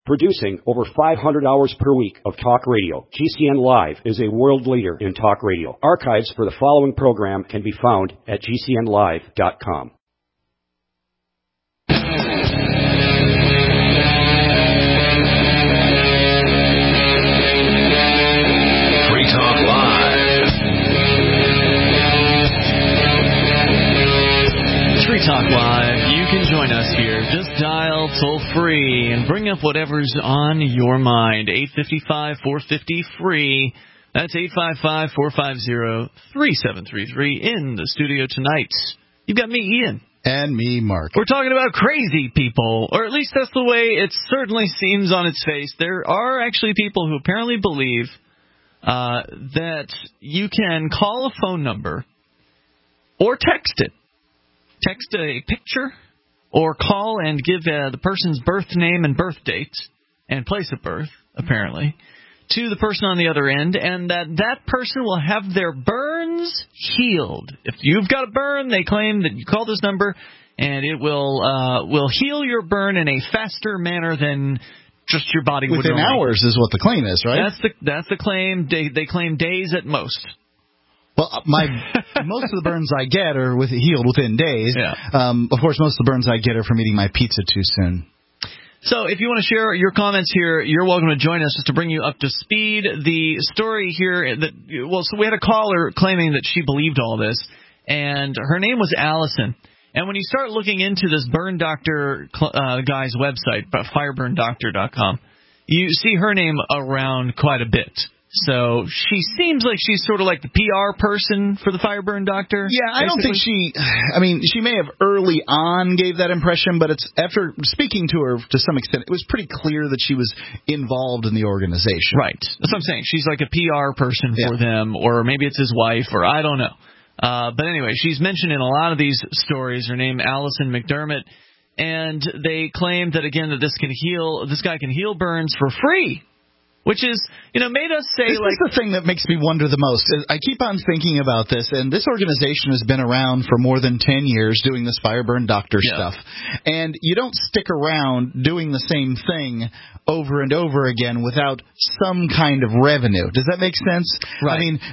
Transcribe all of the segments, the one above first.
Producing over 500 hours per week of talk radio, GCN Live is a world leader in talk radio. Archives for the following program can be found at GCNlive.com. Free Talk Live. Free Talk Live. You can join us here. Just dial toll-free and bring up whatever's on your mind. 855-450-FREE. That's 855-450-3733 in the studio tonight. You've got me, Ian. And me, Mark. We're talking about crazy people, or at least that's the way it certainly seems on its face. There are actually people who apparently believe that you can call a phone number or text it. Text a picture or call and give the person's birth name and birth date and place of birth, apparently, to the person on the other end, and that person will have their burns healed. If you've got a burn, they claim that you call this number, and it will heal your burn in a faster manner than just your body would normally. Within hours is what the claim is, right? That's the claim. They claim days at most. Well, most of the burns I get are healed within days. Yeah. Of course, most of the burns I get are from eating my pizza too soon. So if you want to share your comments here, you're welcome to join us just to bring you up to speed. The story here, so we had a caller claiming that she believed all this, and her name was Allison. And when you start looking into this burn doctor guy's website, fireburndoctor.com, you see her name around quite a bit. So she seems like she's sort of like the PR person for the Fireburn Doctor. Yeah, I don't think she may have early on gave that impression, but it's after speaking to her to some extent, it was pretty clear that she was involved in the organization. Right. That's what I'm saying. She's like a PR person for them, or maybe it's his wife, or I don't know. But anyway, she's mentioned in a lot of these stories. Her name, Allison McDermott, and they claim that, again, that this guy can heal burns for free. Which is, made us say, this is the thing that makes me wonder the most. I keep on thinking about this, and this organization has been around for more than 10 years doing this Fireburn Doctor stuff. And you don't stick around doing the same thing over and over again without some kind of revenue. Does that make sense? Right. I mean,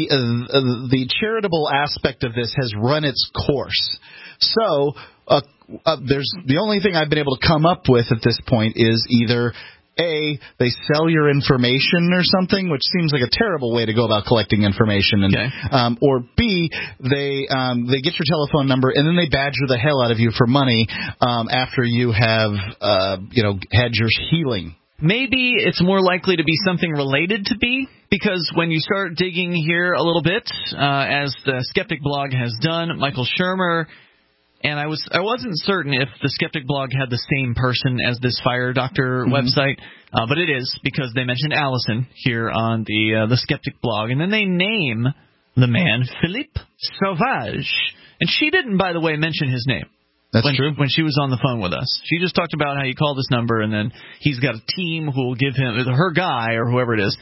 the charitable aspect of this has run its course. So there's the only thing I've been able to come up with at this point is either A, they sell your information or something, which seems like a terrible way to go about collecting information, and or B, they get your telephone number and then they badger the hell out of you for money after you have had your healing. Maybe it's more likely to be something related to B, because when you start digging here a little bit, as the Skeptic blog has done, Michael Shermer. And I wasn't certain if the Skeptic blog had the same person as this Fire Doctor website, but it is, because they mentioned Allison here on the Skeptic blog, and then they name the man Philippe Sauvage, and she didn't, by the way, mention his name. That's true. When she was on the phone with us, she just talked about how you call this number, and then he's got a team who will give him, her guy or whoever it is,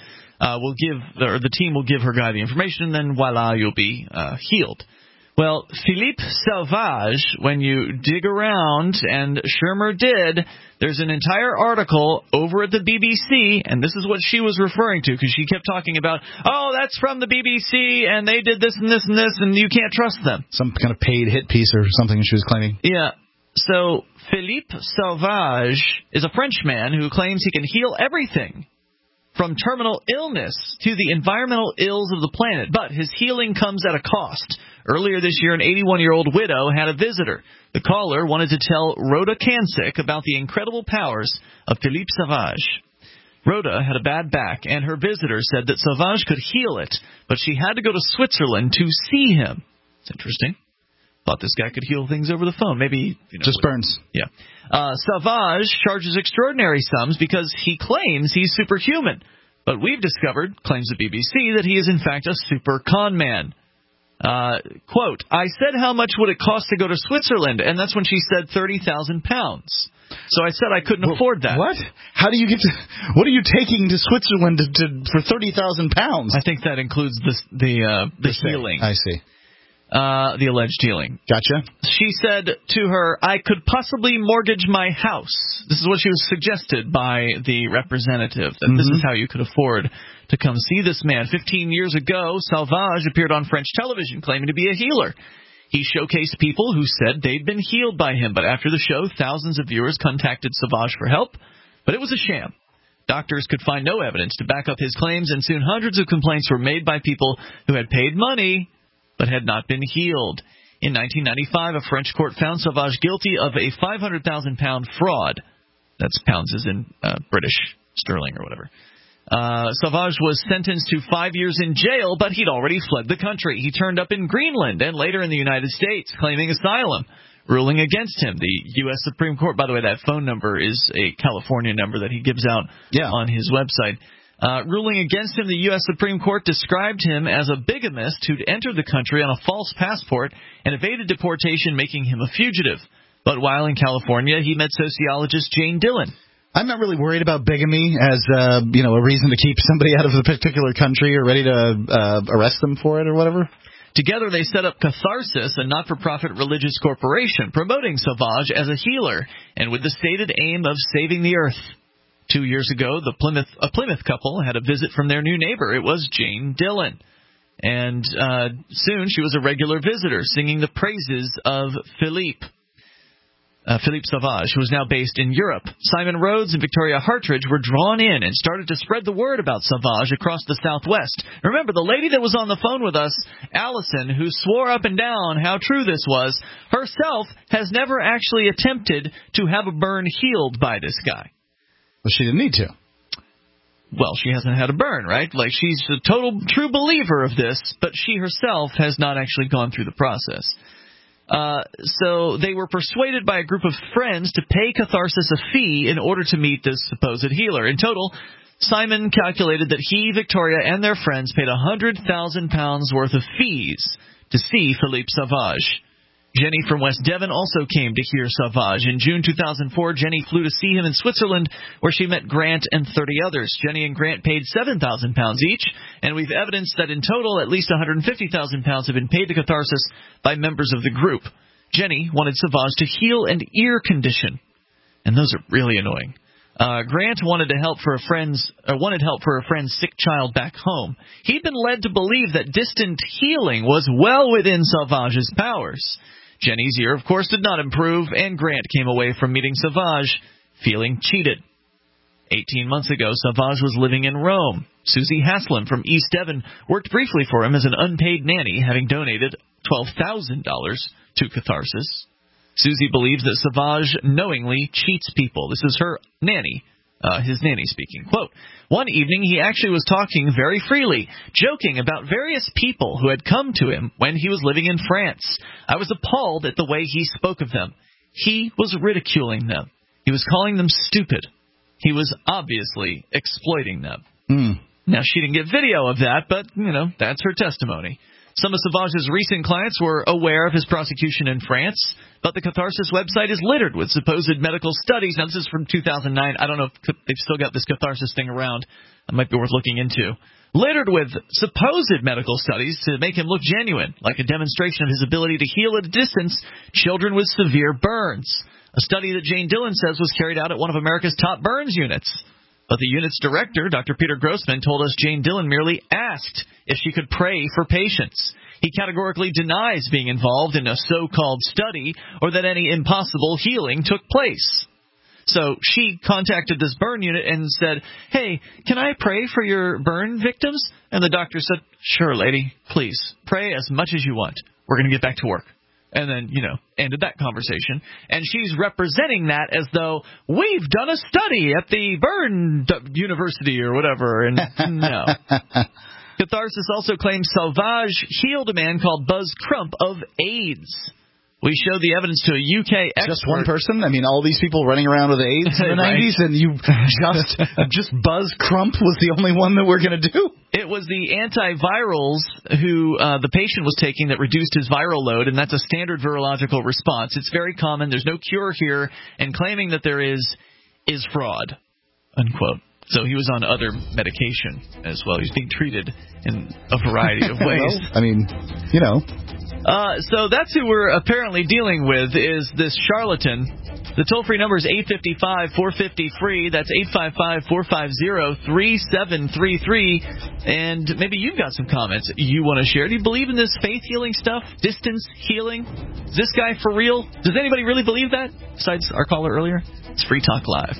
the team will give her guy the information, and then voila, you'll be healed. Well, Philippe Sauvage, when you dig around, and Shermer did, there's an entire article over at the BBC, and this is what she was referring to, because she kept talking about, that's from the BBC, and they did this and this and this, and you can't trust them. Some kind of paid hit piece or something she was claiming. Yeah. So Philippe Sauvage is a Frenchman who claims he can heal everything, from terminal illness to the environmental ills of the planet. But his healing comes at a cost. Earlier this year, an 81-year-old widow had a visitor. The caller wanted to tell Rhoda Kancic about the incredible powers of Philippe Sauvage. Rhoda had a bad back, and her visitor said that Sauvage could heal it, but she had to go to Switzerland to see him. It's interesting. Thought this guy could heal things over the phone. Maybe just burns. Yeah. Sauvage charges extraordinary sums because he claims he's superhuman. But we've discovered, claims the BBC, that he is in fact a super con man. Quote, I said how much would it cost to go to Switzerland, and that's when she said £30,000. So I said I couldn't afford that. What? How do you get to? What are you taking to Switzerland for £30,000? I think that includes the healing. I see. the alleged healing. Gotcha. She said to her, I could possibly mortgage my house. This is what she was suggested by the representative, that this is how you could afford to come see this man. 15 years ago, Sauvage appeared on French television claiming to be a healer. He showcased people who said they'd been healed by him, but after the show, thousands of viewers contacted Sauvage for help, but it was a sham. Doctors could find no evidence to back up his claims, and soon hundreds of complaints were made by people who had paid money but had not been healed. In 1995, a French court found Sauvage guilty of a £500,000 fraud. That's pounds as in British sterling or whatever. Sauvage was sentenced to 5 years in jail, but he'd already fled the country. He turned up in Greenland and later in the United States, claiming asylum, ruling against him. The U.S. Supreme Court, by the way, that phone number is a California number that he gives out on his website. Ruling against him, the U.S. Supreme Court described him as a bigamist who'd entered the country on a false passport and evaded deportation, making him a fugitive. But while in California, he met sociologist Jane Dillon. I'm not really worried about bigamy as a reason to keep somebody out of a particular country or ready to arrest them for it or whatever. Together, they set up Catharsis, a not-for-profit religious corporation, promoting Sauvage as a healer and with the stated aim of saving the earth. 2 years ago, a Plymouth couple had a visit from their new neighbor. It was Jane Dillon. And soon she was a regular visitor, singing the praises of Philippe Sauvage, who is now based in Europe. Simon Rhodes and Victoria Hartridge were drawn in and started to spread the word about Sauvage across the Southwest. Remember, the lady that was on the phone with us, Allison, who swore up and down how true this was, herself has never actually attempted to have a burn healed by this guy. Well, she didn't need to. Well, she hasn't had a burn, right? Like, she's a total true believer of this, but she herself has not actually gone through the process. So they were persuaded by a group of friends to pay Catharsis a fee in order to meet this supposed healer. In total, Simon calculated that he, Victoria, and their friends paid £100,000 worth of fees to see Philippe Sauvage. Jenny from West Devon also came to hear Sauvage. In June 2004, Jenny flew to see him in Switzerland, where she met Grant and 30 others. Jenny and Grant paid £7,000 each, and we've evidenced that in total at least £150,000 have been paid to Catharsis by members of the group. Jenny wanted Sauvage to heal an ear condition, and those are really annoying. Grant wanted help for a friend's sick child back home. He'd been led to believe that distant healing was well within Sauvage's powers. Jenny's ear, of course, did not improve, and Grant came away from meeting Sauvage feeling cheated. 18 months ago, Sauvage was living in Rome. Susie Haslam from East Devon worked briefly for him as an unpaid nanny, having donated $12,000 to Catharsis. Susie believes that Sauvage knowingly cheats people. This is her nanny, his nanny speaking. Quote, one evening he actually was talking very freely, joking about various people who had come to him when he was living in France. I was appalled at the way he spoke of them. He was ridiculing them. He was calling them stupid. He was obviously exploiting them. Now, she didn't get video of that, but, that's her testimony. Some of Sauvage's recent clients were aware of his prosecution in France, but the Catharsis website is littered with supposed medical studies. Now, this is from 2009. I don't know if they've still got this Catharsis thing around. It might be worth looking into. Littered with supposed medical studies to make him look genuine, like a demonstration of his ability to heal at a distance children with severe burns. A study that Jane Dillon says was carried out at one of America's top burns units. But the unit's director, Dr. Peter Grossman, told us Jane Dillon merely asked if she could pray for patients. He categorically denies being involved in a so-called study or that any impossible healing took place. So she contacted this burn unit and said, hey, can I pray for your burn victims? And the doctor said, sure, lady, please, pray as much as you want. We're going to get back to work. And then, ended that conversation. And she's representing that as though we've done a study at the Burn University or whatever. And no. Catharsis also claims Sauvage healed a man called Buzz Crump of AIDS. We showed the evidence to a UK expert. Just one person? I mean, all these people running around with AIDS in the 90s, and you just Buzz Crump was the only one that we're going to do? It was the antivirals who the patient was taking that reduced his viral load, and that's a standard virological response. It's very common. There's no cure here, and claiming that there is fraud, unquote. So he was on other medication as well. He's being treated in a variety of ways. Well, I mean, So that's who we're apparently dealing with, is this charlatan. The toll-free number is 855-450-FREE. That's 855-450-3733. And maybe you've got some comments you want to share. Do you believe in this faith healing stuff? Distance healing? Is this guy for real? Does anybody really believe that, besides our caller earlier? It's Free Talk Live.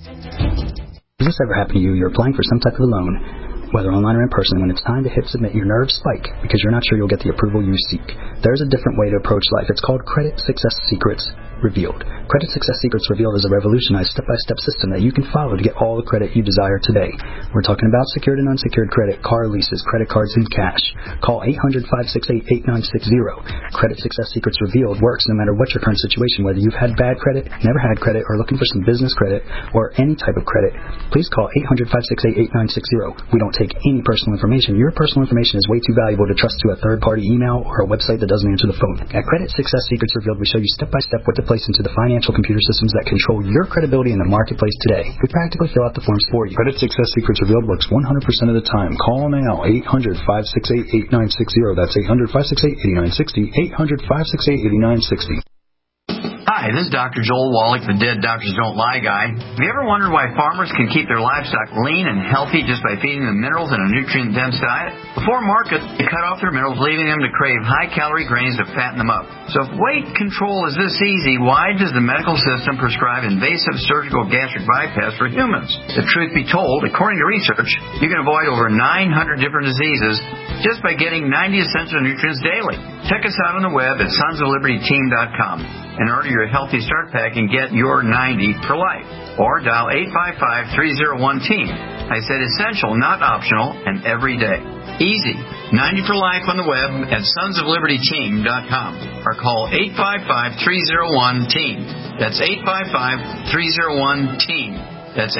Does this ever happen to you? You're applying for some type of a loan, whether online or in person. When it's time to hit submit, your nerves spike because you're not sure you'll get the approval you seek. There's a different way to approach life. It's called Credit Success Secrets Revealed. Credit Success Secrets Revealed is a revolutionized step-by-step system that you can follow to get all the credit you desire today. We're talking about secured and unsecured credit, car leases, credit cards, and cash. Call 800-568-8960. Credit Success Secrets Revealed works no matter what your current situation, whether you've had bad credit, never had credit, or looking for some business credit, or any type of credit. Please call 800-568-8960. We don't take any personal information. Your personal information is way too valuable to trust to a third-party email or a website that doesn't answer the phone. At Credit Success Secrets Revealed, we show you step-by-step what to place into the financial computer systems that control your credibility in the marketplace today. We practically fill out the forms for you. Credit Success Secrets Revealed works 100% of the time. Call now, 800-568-8960. That's 800-568-8960. 800-568-8960. Hi, this is Dr. Joel Wallach, the Dead Doctors Don't Lie guy. Have you ever wondered why farmers can keep their livestock lean and healthy just by feeding them minerals and a nutrient-dense diet? Before market, they cut off their minerals, leaving them to crave high-calorie grains to fatten them up. So if weight control is this easy, why does the medical system prescribe invasive surgical gastric bypass for humans? The truth be told, according to research, you can avoid over 900 different diseases just by getting 90 essential nutrients daily. Check us out on the web at sonsoflibertyteam.com and order your Healthy Start Pack and get your 90 for life. Or dial 855-301-TEAM. I said essential, not optional, and every day. Easy. 90 for life on the web at sonsoflibertyteam.com. Or call 855-301-TEAM. That's 855-301-TEAM. That's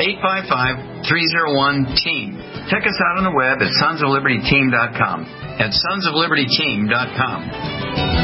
855-301-TEAM. Check us out on the web at sonsoflibertyteam.com. At sonsoflibertyteam.com.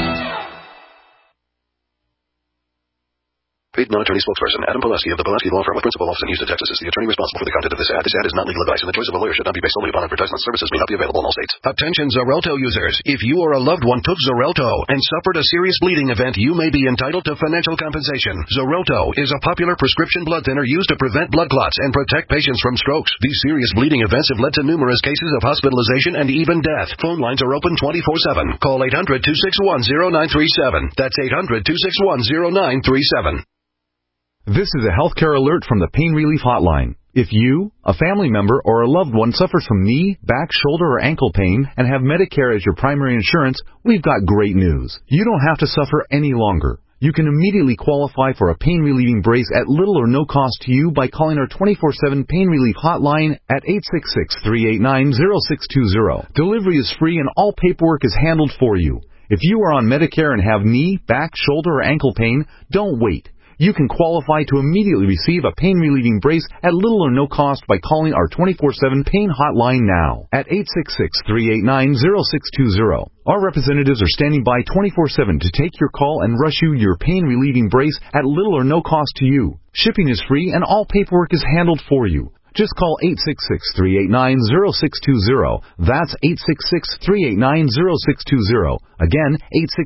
Paid non-attorney spokesperson Adam Pulaski of the Pulaski Law Firm with principal office in Houston, Texas is the attorney responsible for the content of this ad. This ad is not legal advice, and the choice of a lawyer should not be based solely upon advertisement. Services may not be available in all states. Attention Xarelto users. If you or a loved one took Xarelto and suffered a serious bleeding event, you may be entitled to financial compensation. Xarelto is a popular prescription blood thinner used to prevent blood clots and protect patients from strokes. These serious bleeding events have led to numerous cases of hospitalization and even death. Phone lines are open 24/7. Call 800-261-0937. That's 800-261-0937. This is a healthcare alert from the Pain Relief Hotline. If you, a family member, or a loved one suffers from knee, back, shoulder, or ankle pain and have Medicare as your primary insurance, we've got great news. You don't have to suffer any longer. You can immediately qualify for a pain-relieving brace at little or no cost to you by calling our 24/7 Pain Relief Hotline at 866-389-0620. Delivery is free and all paperwork is handled for you. If you are on Medicare and have knee, back, shoulder, or ankle pain, don't wait. You can qualify to immediately receive a pain-relieving brace at little or no cost by calling our 24/7 Pain Hotline now at 866-389-0620. Our representatives are standing by 24/7 to take your call and rush you your pain-relieving brace at little or no cost to you. Shipping is free and all paperwork is handled for you. Just call 866-389-0620. That's 866-389-0620. Again,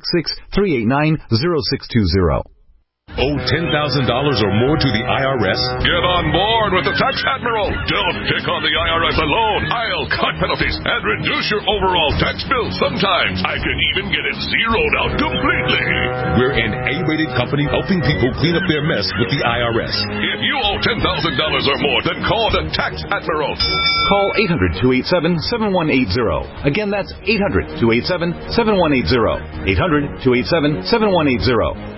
866-389-0620. Owe $10,000 or more to the IRS? Get on board with the Tax Admiral. Don't pick on the IRS alone. I'll cut penalties and reduce your overall tax bill. Sometimes I can even get it zeroed out completely. We're an A-rated company helping people clean up their mess with the IRS. If you owe $10,000 or more, then call the Tax Admiral. Call 800-287-7180. Again, that's 800-287-7180. 800-287-7180.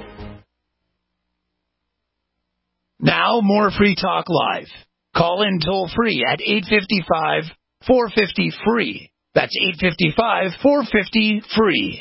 Now, more Free Talk Live. Call in toll-free at 855-450-FREE. That's 855-450-FREE.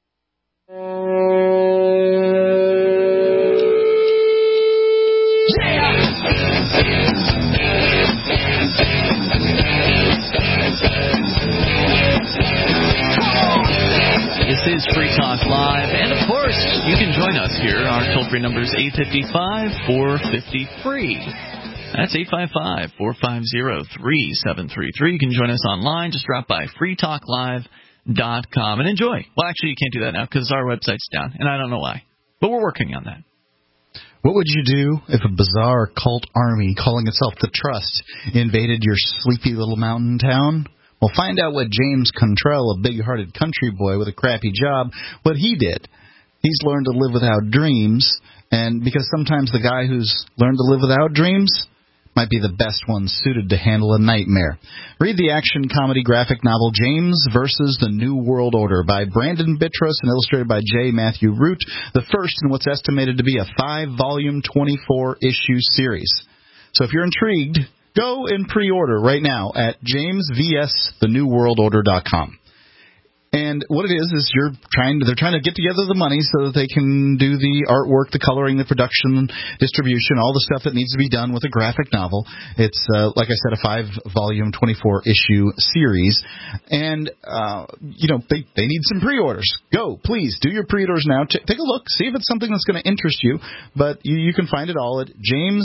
This is Free Talk Live, and of course, you can join us here. Our toll-free number is 855-450-FREE. That's 855-450-3733. You can join us online. Just drop by freetalklive.com. and enjoy. Well, actually, you can't do that now because our website's down, and I don't know why. But we're working on that. What would you do if a bizarre cult army calling itself the Trust invaded your sleepy little mountain town? Well, find out what James Contrell, a big-hearted country boy with a crappy job, what he did. He's learned to live without dreams, and because sometimes the guy who's learned to live without dreams might be the best one suited to handle a nightmare. Read the action-comedy graphic novel James vs. the New World Order by Brandon Bittros and illustrated by J. Matthew Root, the first in what's estimated to be a 5-volume, 24-issue series. So if you're intrigued, go and pre-order right now at jamesvsthenewworldorder.com. And what it is they're trying to get together the money so that they can do the artwork, the coloring, the production, distribution, all the stuff that needs to be done with a graphic novel. It's, like I said, a 5-volume, 24-issue series. And, they need some pre-orders. Go, please, do your pre-orders now. Take a look, see if it's something that's going to interest you. But you can find it all at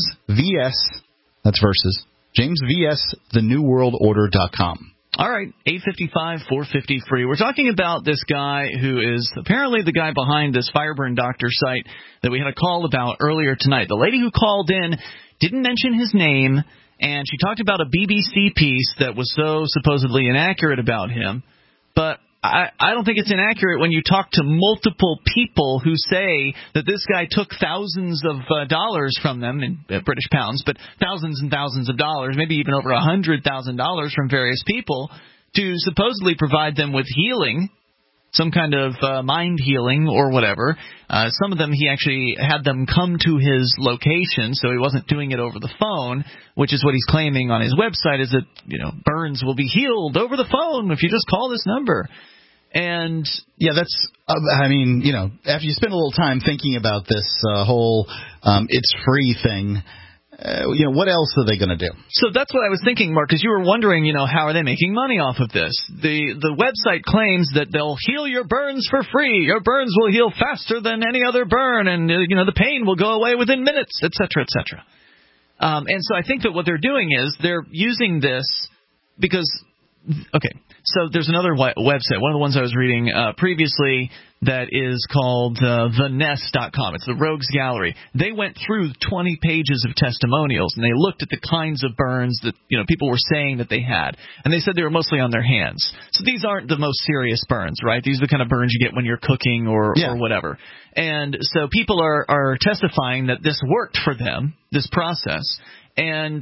jamesvsthenewworldorder.com. All right, 855-450 free. We're talking about this guy who is apparently the guy behind this Fireburn Doctor site that we had a call about earlier tonight. The lady who called in didn't mention his name, and she talked about a BBC piece that was so supposedly inaccurate about him. But I don't think it's inaccurate when you talk to multiple people who say that this guy took thousands of dollars from them, in British pounds, but thousands and thousands of dollars, maybe even over $100,000 from various people to supposedly provide them with healing, some kind of mind healing or whatever. Some of them he actually had them come to his location, so he wasn't doing it over the phone, which is what he's claiming on his website, is that burns will be healed over the phone if you just call this number. And yeah, that's, after you spend a little time thinking about this whole it's free thing, what else are they going to do? So that's what I was thinking, Mark, because you were wondering, how are they making money off of this? The website claims that they'll heal your burns for free. Your burns will heal faster than any other burn, and, the pain will go away within minutes, et cetera, et cetera. And so I think that what they're doing is they're using this because, okay, so there's another website, one of the ones I was reading previously, that is called thenest.com. It's the Rogues Gallery. They went through 20 pages of testimonials, and they looked at the kinds of burns that people were saying that they had. And they said they were mostly on their hands. So these aren't the most serious burns, right? These are the kind of burns you get when you're cooking or whatever. And so people are testifying that this worked for them, this process. And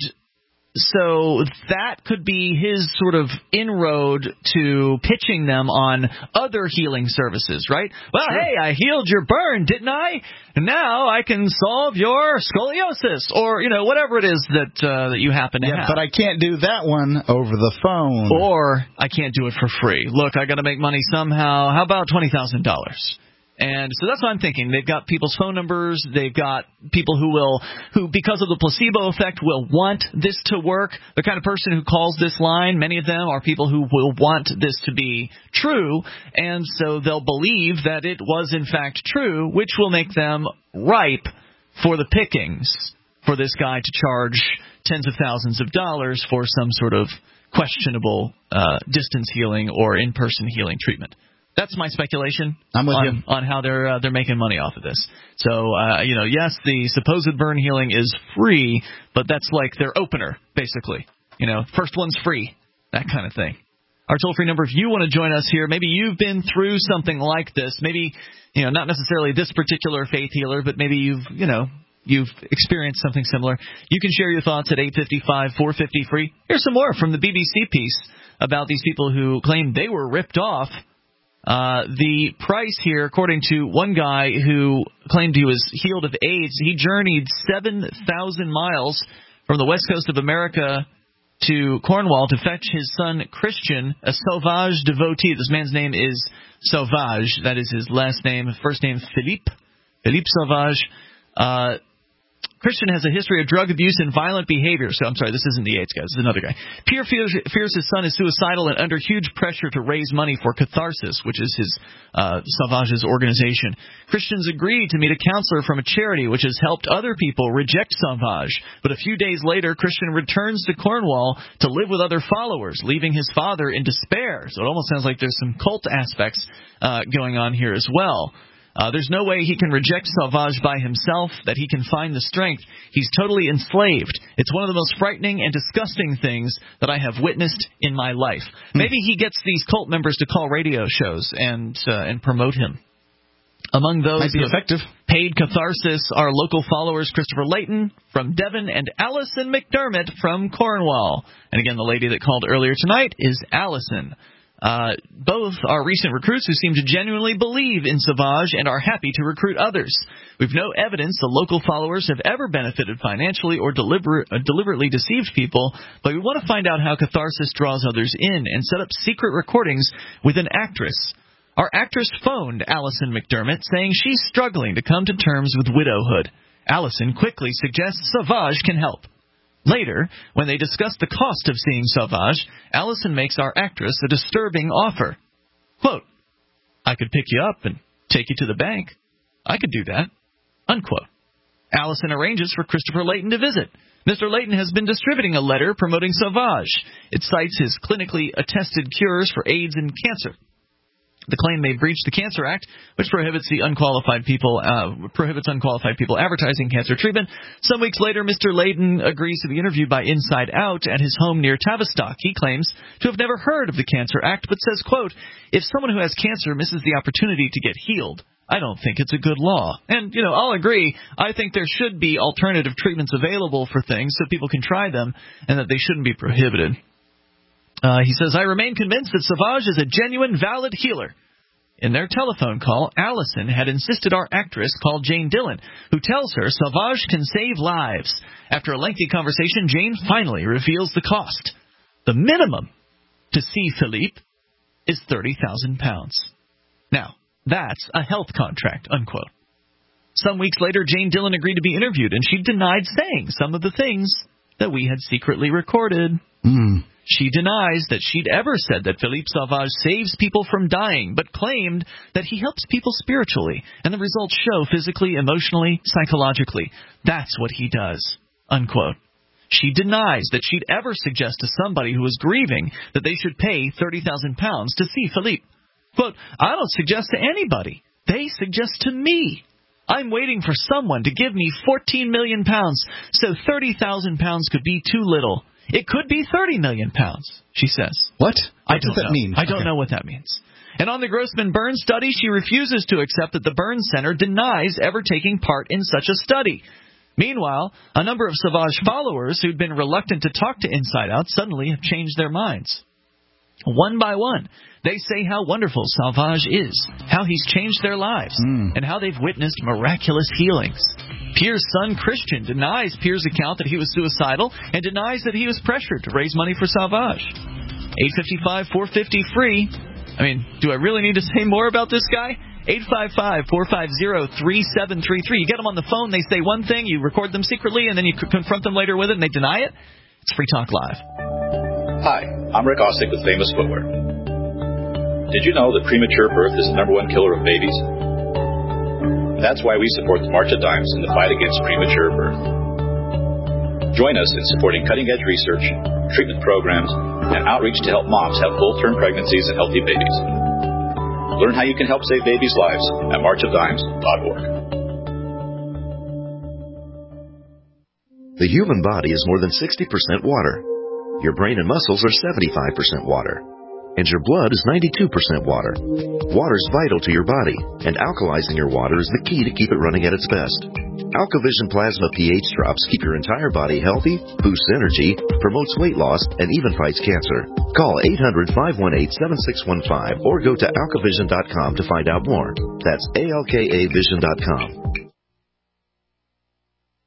so that could be his sort of inroad to pitching them on other healing services, right? Well, sure. Hey, I healed your burn, didn't I? And now I can solve your scoliosis or, whatever it is that you happen to have. But I can't do that one over the phone. Or I can't do it for free. Look, I got to make money somehow. How about $20,000? And so that's what I'm thinking. They've got people's phone numbers. They've got people who because of the placebo effect, will want this to work. The kind of person who calls this line, many of them are people who will want this to be true. And so they'll believe that it was in fact true, which will make them ripe for the pickings for this guy to charge tens of thousands of dollars for some sort of questionable distance healing or in-person healing treatment. That's my speculation. I'm with you on how they're making money off of this. So yes, the supposed burn healing is free, but that's like their opener, basically. First one's free, that kind of thing. Our toll-free number, if you want to join us here, maybe you've been through something like this. Maybe not necessarily this particular faith healer, but maybe you've experienced something similar. You can share your thoughts at 855-450 free. Here's some more from the BBC piece about these people who claim they were ripped off. The price here, according to one guy who claimed he was healed of AIDS, he journeyed 7,000 miles from the west coast of America to Cornwall to fetch his son Christian, a Sauvage devotee. This man's name is Sauvage. That is his last name. First name, Philippe Sauvage. Christian has a history of drug abuse and violent behavior. So, I'm sorry, this isn't the AIDS guy. This is another guy. Pierre fears his son is suicidal and under huge pressure to raise money for Catharsis, which is his Sauvage's organization. Christian's agreed to meet a counselor from a charity which has helped other people reject Sauvage. But a few days later, Christian returns to Cornwall to live with other followers, leaving his father in despair. So it almost sounds like there's some cult aspects going on here as well. There's no way he can reject Sauvage by himself, that he can find the strength. He's totally enslaved. It's one of the most frightening and disgusting things that I have witnessed in my life. Maybe he gets these cult members to call radio shows and promote him. Among those who have paid Catharsis are local followers Christopher Layton from Devon and Alison McDermott from Cornwall. And again, the lady that called earlier tonight is Alison. Both are recent recruits who seem to genuinely believe in Sauvage and are happy to recruit others. We've no evidence the local followers have ever benefited financially or deliberately deceived people, but we want to find out how Catharsis draws others in and set up secret recordings with an actress. Our actress phoned Alison McDermott, saying she's struggling to come to terms with widowhood. Alison quickly suggests Sauvage can help. Later, when they discuss the cost of seeing Sauvage, Alison makes our actress a disturbing offer. Quote, I could pick you up and take you to the bank. I could do that. Unquote. Alison arranges for Christopher Layton to visit. Mr. Layton has been distributing a letter promoting Sauvage. It cites his clinically attested cures for AIDS and cancer. The claim may breach the Cancer Act, which prohibits unqualified people advertising cancer treatment. Some weeks later, Mr. Layton agrees to be interviewed by Inside Out at his home near Tavistock. He claims to have never heard of the Cancer Act, but says, quote, if someone who has cancer misses the opportunity to get healed, I don't think it's a good law. And, I'll agree. I think there should be alternative treatments available for things so people can try them and that they shouldn't be prohibited. He says, I remain convinced that Sauvage is a genuine, valid healer. In their telephone call, Alison had insisted our actress call Jane Dillon, who tells her Sauvage can save lives. After a lengthy conversation, Jane finally reveals the cost. The minimum to see Philippe is £30,000. Now, that's a health contract, unquote. Some weeks later, Jane Dillon agreed to be interviewed, and she denied saying some of the things that we had secretly recorded. She denies that she'd ever said that Philippe Sauvage saves people from dying, but claimed that he helps people spiritually, and the results show physically, emotionally, psychologically. That's what he does, unquote. She denies that she'd ever suggest to somebody who was grieving that they should pay £30,000 to see Philippe. Quote, I don't suggest to anybody. They suggest to me. I'm waiting for someone to give me £14 million, so £30,000 could be too little. It could be £30 million, she says. What? What does that mean? I don't know what that means. And on the Grossman-Burns study, she refuses to accept that the Burns Center denies ever taking part in such a study. Meanwhile, a number of Sauvage followers who'd been reluctant to talk to Inside Out suddenly have changed their minds. One by one, they say how wonderful Sauvage is, how he's changed their lives, and how they've witnessed miraculous healings. Pierre's son, Christian, denies Pierre's account that he was suicidal and denies that he was pressured to raise money for Sauvage. 855-450-FREE. I mean, do I really need to say more about this guy? 855-450-3733. You get them on the phone, they say one thing, you record them secretly, and then you confront them later with it, and they deny it? It's Free Talk Live. Hi, I'm Rick Ossick with Famous Footwear. Did you know that premature birth is the #1 killer of babies? That's why we support the March of Dimes in the fight against premature birth. Join us in supporting cutting-edge research, treatment programs, and outreach to help moms have full-term pregnancies and healthy babies. Learn how you can help save babies' lives at marchofdimes.org. The human body is more than 60% water. Your brain and muscles are 75% water. And your blood is 92% water. Water is vital to your body, and alkalizing your water is the key to keep it running at its best. AlkaVision Plasma pH drops keep your entire body healthy, boosts energy, promotes weight loss, and even fights cancer. Call 800-518-7615 or go to alkavision.com to find out more. That's ALKAvision.com.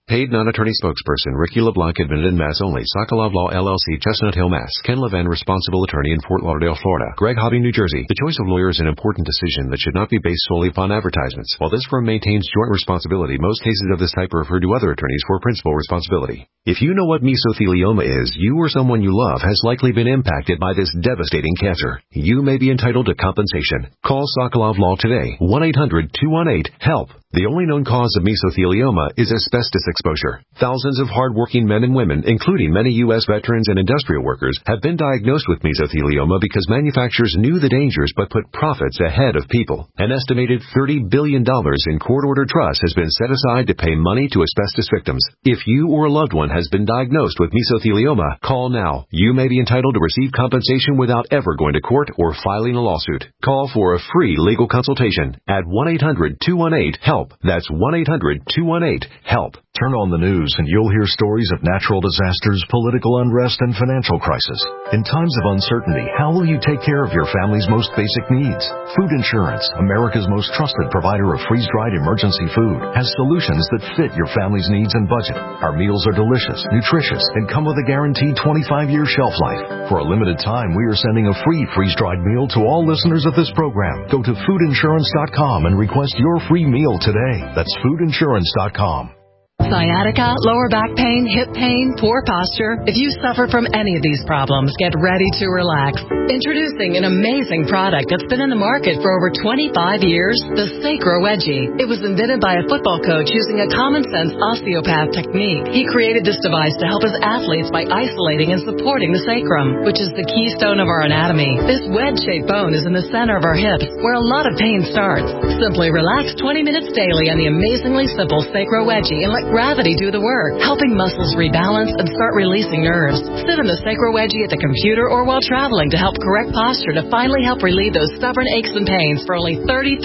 Paid non-attorney spokesperson Ricky LeBlanc, admitted in Mass only. Sokolov Law, LLC, Chestnut Hill, Mass. Ken Levin, responsible attorney in Fort Lauderdale, Florida. Greg Hobby, New Jersey. The choice of lawyer is an important decision that should not be based solely upon advertisements. While this firm maintains joint responsibility, most cases of this type are referred to other attorneys for principal responsibility. If you know what mesothelioma is, you or someone you love has likely been impacted by this devastating cancer. You may be entitled to compensation. Call Sokolov Law today. 1-800-218-HELP. The only known cause of mesothelioma is asbestos exposure. Thousands of hard-working men and women, including many U.S. veterans and industrial workers, have been diagnosed with mesothelioma because manufacturers knew the dangers but put profits ahead of people. An estimated $30 billion in court-ordered trust has been set aside to pay money to asbestos victims. If you or a loved one has been diagnosed with mesothelioma, call now. You may be entitled to receive compensation without ever going to court or filing a lawsuit. Call for a free legal consultation at 1-800-218-HELP. That's 1-800-218-HELP. Turn on the news and you'll hear stories of natural disasters, political unrest, and financial crisis. In times of uncertainty, how will you take care of your family's most basic needs? Food Insurance, America's most trusted provider of freeze-dried emergency food, has solutions that fit your family's needs and budget. Our meals are delicious, nutritious, and come with a guaranteed 25-year shelf life. For a limited time, we are sending a free freeze-dried meal to all listeners of this program. Go to foodinsurance.com and request your free meal today. That's foodinsurance.com. Sciatica, lower back pain, hip pain, poor posture. If you suffer from any of these problems, get ready to relax. Introducing an amazing product that's been in the market for over 25 years, the Sacro Wedgie. It was invented by a football coach using a common-sense osteopath technique. He created this device to help his athletes by isolating and supporting the sacrum, which is the keystone of our anatomy. This wedge-shaped bone is in the center of our hips, where a lot of pain starts. Simply relax 20 minutes daily on the amazingly simple Sacro Wedgie and let gravity do the work, helping muscles rebalance and start releasing nerves. Sit in the Sacro Wedgie at the computer or while traveling to help correct posture to finally help relieve those stubborn aches and pains for only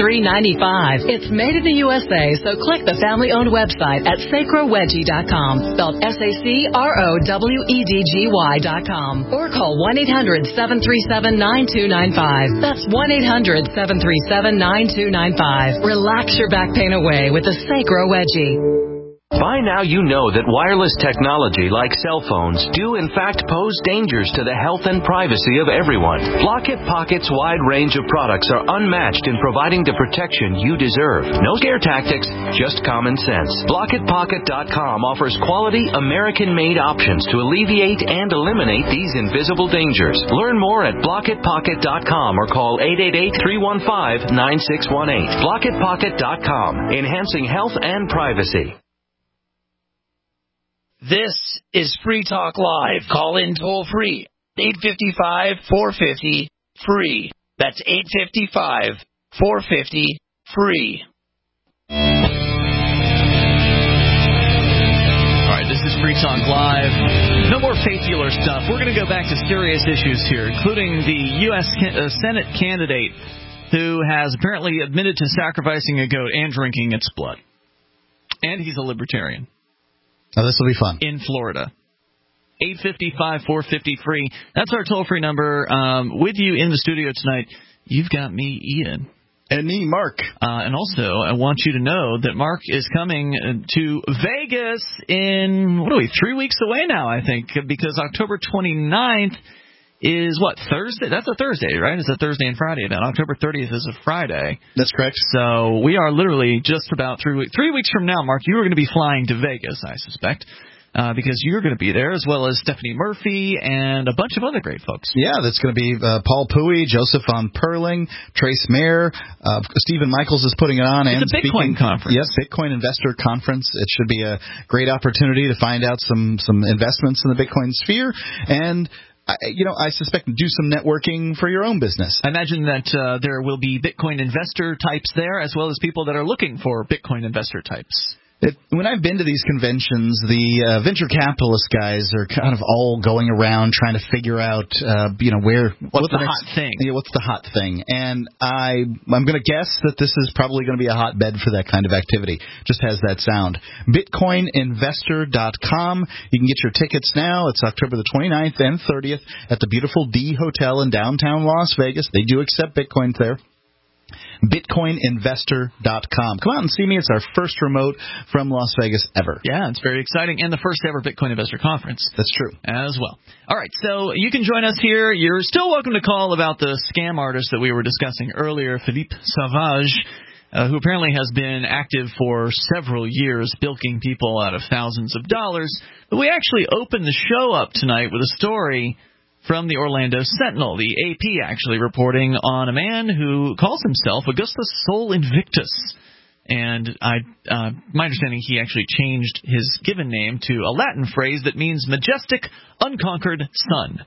$33.95. It's made in the USA, so click the family-owned website at sacrowedgie.com, spelled SACROWEDGY.com, or call 1-800-737-9295. That's 1-800-737-9295. Relax your back pain away with the Sacro Wedgie. By now you know that wireless technology like cell phones do in fact pose dangers to the health and privacy of everyone. Blockit Pocket's wide range of products are unmatched in providing the protection you deserve. No scare tactics, just common sense. BlockitPocket.com offers quality American-made options to alleviate and eliminate these invisible dangers. Learn more at BlockitPocket.com or call 888-315-9618. BlockitPocket.com, enhancing health and privacy. This is Free Talk Live. Call in toll free. 855-450-FREE. That's 855-450-FREE. All right, this is Free Talk Live. No more faith healer stuff. We're going to go back to serious issues here, including the U.S. Senate candidate who has apparently admitted to sacrificing a goat and drinking its blood. And he's a libertarian. Oh, this will be fun. In Florida. 855-450-FREE. That's our toll-free number. With you in the studio tonight, you've got me, Ian. And me, Mark. And also, I want you to know that Mark is coming to Vegas in, 3 weeks away now, I think, because October 29th is what, Thursday? That's a Thursday, right? It's a Thursday and Friday event. October 30th is a Friday. That's correct. So we are literally just about 3 weeks. 3 weeks from now, Mark, you are going to be flying to Vegas, I suspect, because you're going to be there, as well as Stephanie Murphy and a bunch of other great folks. Yeah, that's going to be Paul Pui, Joseph von Perling, Trace Mayer, Stephen Michaels is putting it on. It's a Bitcoin conference. Yes, Bitcoin Investor Conference. It should be a great opportunity to find out some investments in the Bitcoin sphere and I suspect do some networking for your own business. I imagine that there will be Bitcoin investor types there, as well as people that are looking for Bitcoin investor types. When I've been to these conventions, the venture capitalist guys are kind of all going around trying to figure out, what's the hot thing? Yeah, what's the hot thing? And I'm going to guess that this is probably going to be a hotbed for that kind of activity. Just has that sound. BitcoinInvestor.com. You can get your tickets now. It's October the 29th and 30th at the beautiful D Hotel in downtown Las Vegas. They do accept Bitcoins there. BitcoinInvestor.com. Come out and see me. It's our first remote from Las Vegas ever. Yeah, it's very exciting. And the first ever Bitcoin Investor Conference. That's true. As well. All right, so you can join us here. You're still welcome to call about the scam artist that we were discussing earlier, Philippe Sauvage, who apparently has been active for several years, bilking people out of thousands of dollars. But we actually opened the show up tonight with a story from the Orlando Sentinel, the AP actually reporting on a man who calls himself Augustus Sol Invictus. And my understanding, he actually changed his given name to a Latin phrase that means majestic, unconquered sun.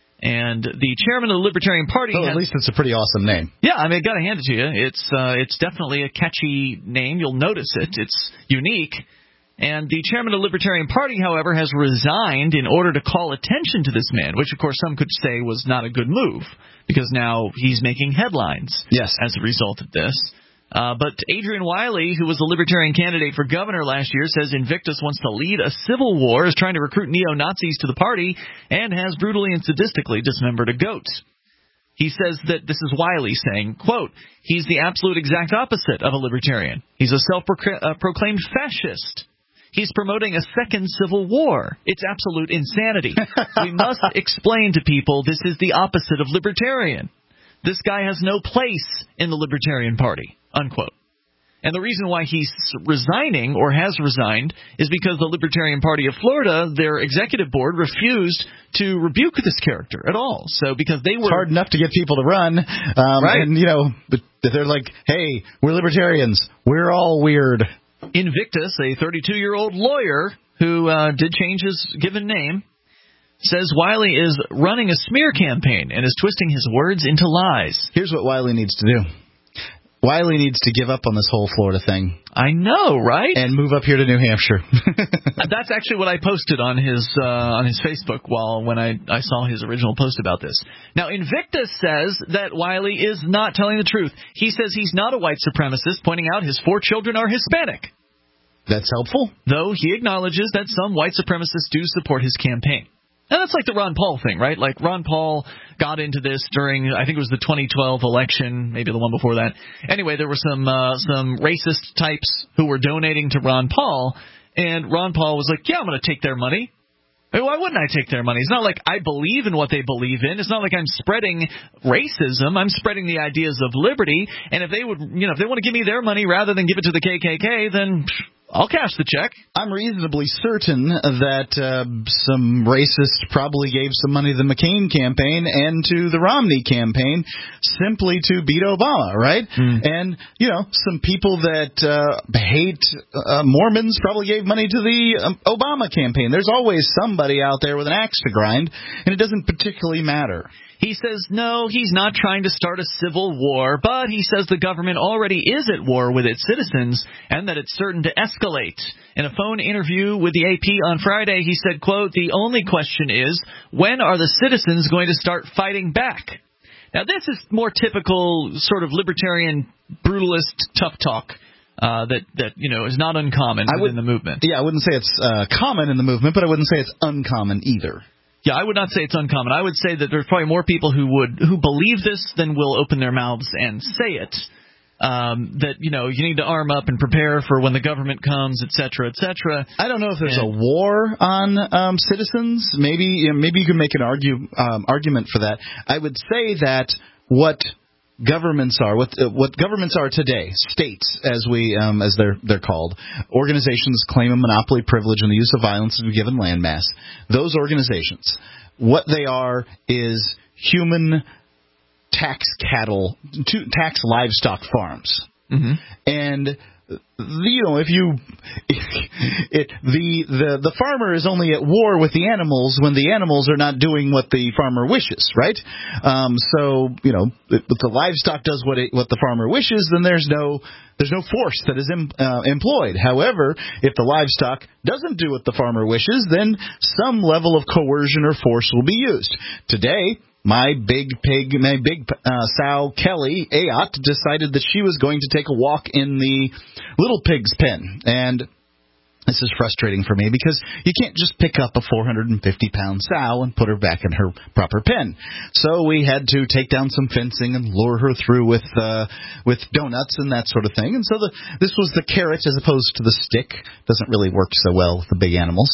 And the chairman of the Libertarian Party... Well, at least it's a pretty awesome name. Yeah, I mean, I got to hand it to you. It's definitely a catchy name. You'll notice it. It's unique. And the chairman of the Libertarian Party, however, has resigned in order to call attention to this man, which, of course, some could say was not a good move, because now he's making headlines as a result of this. But Adrian Wiley, who was the Libertarian candidate for governor last year, says Invictus wants to lead a civil war, is trying to recruit neo-Nazis to the party, and has brutally and sadistically dismembered a goat. He says that this is Wiley saying, quote, he's the absolute exact opposite of a libertarian. He's a self-proclaimed fascist. He's promoting a second civil war. It's absolute insanity. We must explain to people this is the opposite of libertarian. This guy has no place in the Libertarian Party, unquote. And the reason why he's resigning, or has resigned, is because the Libertarian Party of Florida, their executive board, refused to rebuke this character at all. So because they were... It's hard enough to get people to run. Right. And, but they're like, hey, we're libertarians. We're all weird. Invictus, a 32-year-old lawyer who did change his given name, says Wiley is running a smear campaign and is twisting his words into lies. Here's what Wiley needs to do. Wiley needs to give up on this whole Florida thing. I know, right? And move up here to New Hampshire. That's actually what I posted on his Facebook when I saw his original post about this. Now, Invictus says that Wiley is not telling the truth. He says he's not a white supremacist, pointing out his 4 children are Hispanic. That's helpful. Though he acknowledges that some white supremacists do support his campaign. And that's like the Ron Paul thing, right? Like Ron Paul got into this during, I think it was the 2012 election, maybe the one before that. Anyway, there were some racist types who were donating to Ron Paul, and Ron Paul was like, yeah, I'm going to take their money. Why wouldn't I take their money? It's not like I believe in what they believe in. It's not like I'm spreading racism. I'm spreading the ideas of liberty. And if they would, if they want to give me their money rather than give it to the KKK, then I'll cash the check. I'm reasonably certain that some racists probably gave some money to the McCain campaign and to the Romney campaign simply to beat Obama, right? And, some people that hate Mormons probably gave money to the Obama campaign. There's always somebody out there with an axe to grind, and it doesn't particularly matter. He says, no, he's not trying to start a civil war, but he says the government already is at war with its citizens and that it's certain to escalate. In a phone interview with the AP on Friday, he said, quote, the only question is, when are the citizens going to start fighting back? Now, this is more typical sort of libertarian, brutalist, tough talk. That is not uncommon within the movement. Yeah, I wouldn't say it's common in the movement, but I wouldn't say it's uncommon either. Yeah, I would not say it's uncommon. I would say that there's probably more people who believe this than will open their mouths and say it. That you need to arm up and prepare for when the government comes, et cetera, et cetera. I don't know if there's a war on citizens. Maybe you can make an argument for that. I would say that what governments are, what governments are today, states as they're called, organizations claim a monopoly privilege in the use of violence to be given landmass. Those organizations, what they are is human tax livestock farms. Mm-hmm. And the farmer is only at war with the animals when the animals are not doing what the farmer wishes, right? So if the livestock does what the farmer wishes, then there's no force that is employed. However, if the livestock doesn't do what the farmer wishes, then some level of coercion or force will be used. Today, my big sow, Kelly Ayotte, decided that she was going to take a walk in the little pig's pen. And This is frustrating for me because you can't just pick up a 450-pound sow and put her back in her proper pen. So we had to take down some fencing and lure her through with donuts and that sort of thing. And so this was the carrot as opposed to the stick. Doesn't really work so well with the big animals.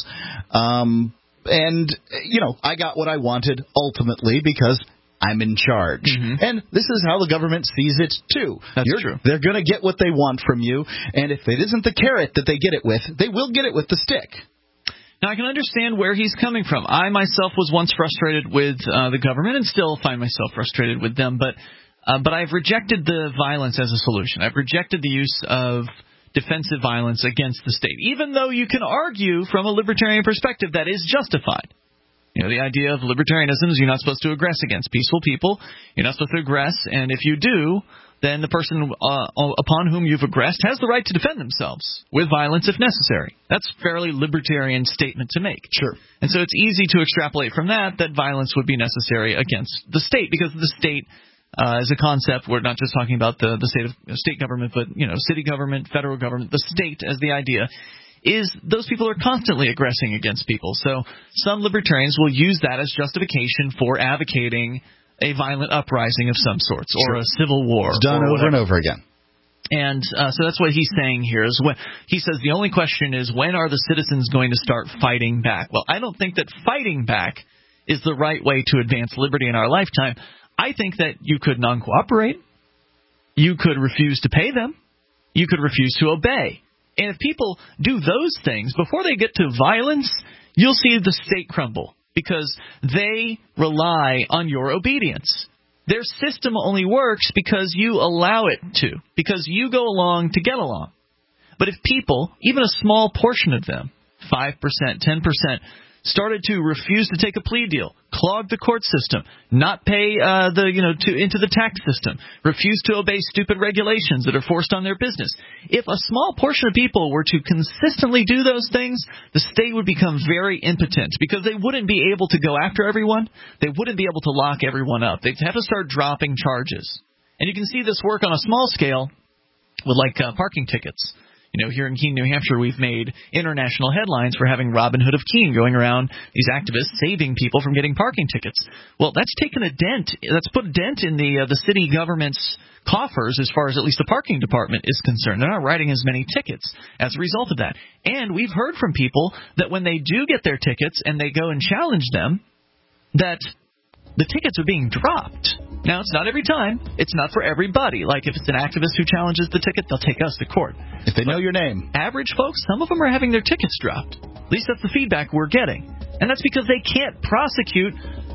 And, I got what I wanted ultimately because I'm in charge. Mm-hmm. And this is how the government sees it, too. That's true. They're going to get what they want from you, and if it isn't the carrot that they get it with, they will get it with the stick. Now, I can understand where he's coming from. I myself was once frustrated with the government and still find myself frustrated with them, but I've rejected the violence as a solution. I've rejected the use of defensive violence against the state, even though you can argue from a libertarian perspective that is justified. The idea of libertarianism is you're not supposed to aggress against peaceful people. You're not supposed to aggress, and if you do, then the person upon whom you've aggressed has the right to defend themselves with violence if necessary. That's a fairly libertarian statement to make. Sure. And so it's easy to extrapolate from that violence would be necessary against the state, because the state as a concept, we're not just talking about the state government, but city government, federal government, the state as the idea. Is those people are constantly aggressing against people. So some libertarians will use that as justification for advocating a violent uprising of some sorts or a civil war. It's done over and over again. And so that's what he's saying here. Is when he says the only question is, when are the citizens going to start fighting back? Well, I don't think that fighting back is the right way to advance liberty in our lifetime. I think that you could non-cooperate. You could refuse to pay them. You could refuse to obey. And if people do those things, before they get to violence, you'll see the state crumble because they rely on your obedience. Their system only works because you allow it to, because you go along to get along. But if people, even a small portion of them, 5%, 10%, started to refuse to take a plea deal, clog the court system, not pay into the tax system, refuse to obey stupid regulations that are forced on their business. If a small portion of people were to consistently do those things, the state would become very impotent because they wouldn't be able to go after everyone. They wouldn't be able to lock everyone up. They'd have to start dropping charges. And you can see this work on a small scale with parking tickets. Here in Keene, New Hampshire, we've made international headlines for having Robin Hood of Keene going around, these activists saving people from getting parking tickets. Well, that's taken a dent. That's put a dent in the city government's coffers as far as at least the parking department is concerned. They're not writing as many tickets as a result of that. And we've heard from people that when they do get their tickets and they go and challenge them, that the tickets are being dropped. Now, it's not every time. It's not for everybody. Like if it's an activist who challenges the ticket, they'll take us to court. If they know your name. Average folks, some of them are having their tickets dropped. At least that's the feedback we're getting. And that's because they can't prosecute.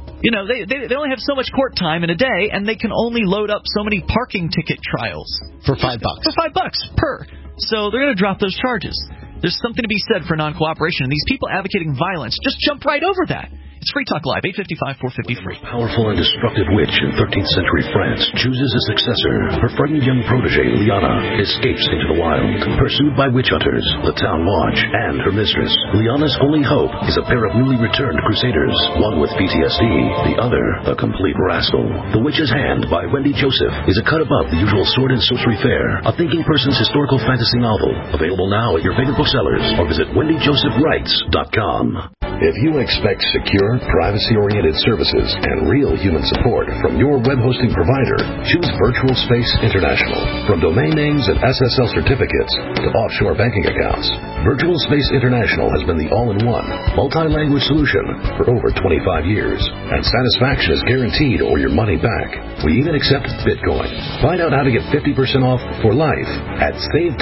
They only have so much court time in a day, and they can only load up so many parking ticket trials. For $5. For $5 per. So they're going to drop those charges. There's something to be said for non-cooperation. And these people advocating violence just jump right over that. It's Free Talk Live, 855-450-FREE. Powerful and destructive witch in 13th century France chooses a successor. Her frightened young protege, Liana, escapes into the wild. Pursued by witch hunters, the town watch, and her mistress. Liana's only hope is a pair of newly returned crusaders, one with PTSD, the other a complete rascal. The Witch's Hand by Wendy Joseph is a cut above the usual sword and sorcery fare, a thinking person's historical fantasy novel. Available now at your favorite booksellers or visit wendyjosephwrites.com. If you expect secure, privacy-oriented services and real human support from your web hosting provider, choose Virtual Space International. From domain names and SSL certificates to offshore banking accounts, Virtual Space International has been the all-in-one, multi-language solution for over 25 years. And satisfaction is guaranteed or your money back. We even accept Bitcoin. Find out how to get 50% off for life at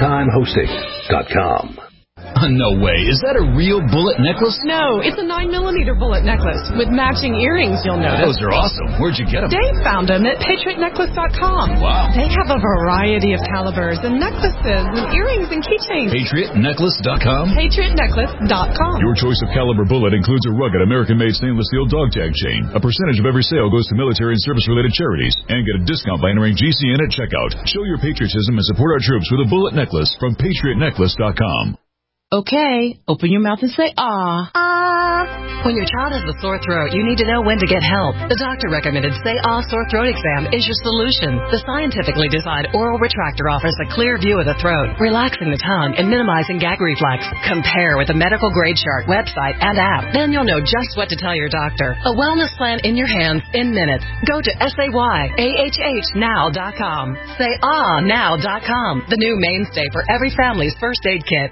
SaveTimeHosting.com. No way. Is that a real bullet necklace? No, it's a 9mm bullet necklace with matching earrings, you'll notice. Those are awesome. Where'd you get them? Dave found them at PatriotNecklace.com. Wow. They have a variety of calibers and necklaces and earrings and keychains. PatriotNecklace.com? PatriotNecklace.com. Your choice of caliber bullet includes a rugged American-made stainless steel dog tag chain. A percentage of every sale goes to military and service-related charities. And get a discount by entering GCN at checkout. Show your patriotism and support our troops with a bullet necklace from PatriotNecklace.com. Okay, open your mouth and say ah. Ah. When your child has a sore throat, you need to know when to get help. The doctor recommended Say Ah Sore Throat Exam is your solution. The scientifically designed oral retractor offers a clear view of the throat, relaxing the tongue and minimizing gag reflex. Compare with the medical grade chart, website, and app. Then you'll know just what to tell your doctor. A wellness plan in your hands in minutes. Go to SayAHHnow.com. SayAhNow.com, the new mainstay for every family's first aid kit.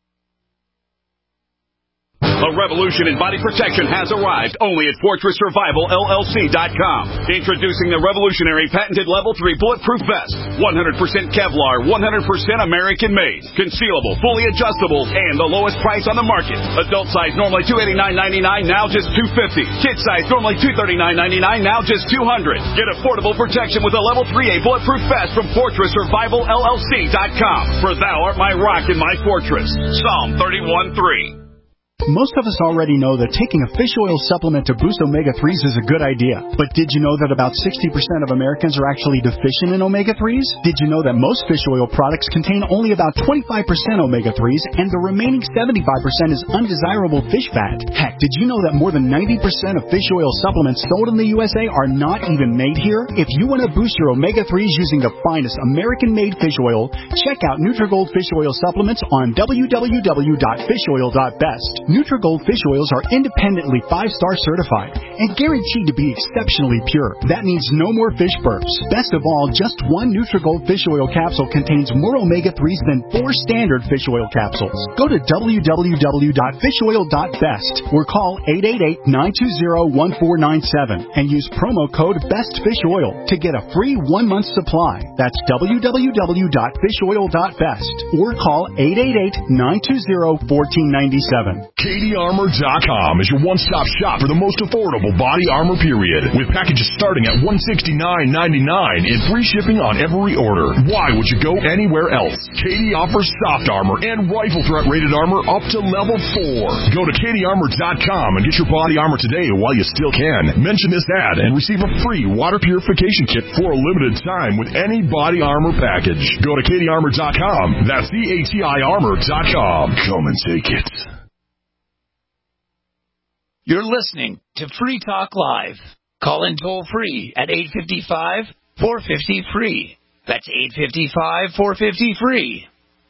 A revolution in body protection has arrived only at FortressSurvivalLLC.com. Introducing the revolutionary patented Level 3 Bulletproof Vest. 100% Kevlar, 100% American-made. Concealable, fully adjustable, and the lowest price on the market. Adult size normally $289.99, now just $250. Kid size normally $239.99, now just $200. Get affordable protection with a Level 3A Bulletproof Vest from FortressSurvivalLLC.com. For thou art my rock and my fortress. Psalm 31:3. Most of us already know that taking a fish oil supplement to boost omega-3s is a good idea. But did you know that about 60% of Americans are actually deficient in omega-3s? Did you know that most fish oil products contain only about 25% omega-3s and the remaining 75% is undesirable fish fat? Heck, did you know that more than 90% of fish oil supplements sold in the USA are not even made here? If you want to boost your omega-3s using the finest American-made fish oil, check out Nutrigold Fish Oil Supplements on www.fishoil.best. Nutrigold fish oils are independently 5-star certified and guaranteed to be exceptionally pure. That means no more fish burps. Best of all, just one Nutrigold fish oil capsule contains more omega-3s than 4 standard fish oil capsules. Go to www.fishoil.best or call 888-920-1497 and use promo code BESTFISHOIL to get a free 1-month supply. That's www.fishoil.best or call 888-920-1497. CatieArmor.com is your one-stop shop for the most affordable body armor period, with packages starting at $169.99 and free shipping on every order. Why would you go anywhere else? Katie offers soft armor and rifle threat rated armor up to level 4. Go to CatieArmor.com and get your body armor today while you still can. Mention this ad and receive a free water purification kit for a limited time with any body armor package. Go to CatieArmor.com. That's CatieArmor.com. Come and take it. You're listening to Free Talk Live. Call in toll-free at 855-450-FREE. That's 855-450-FREE.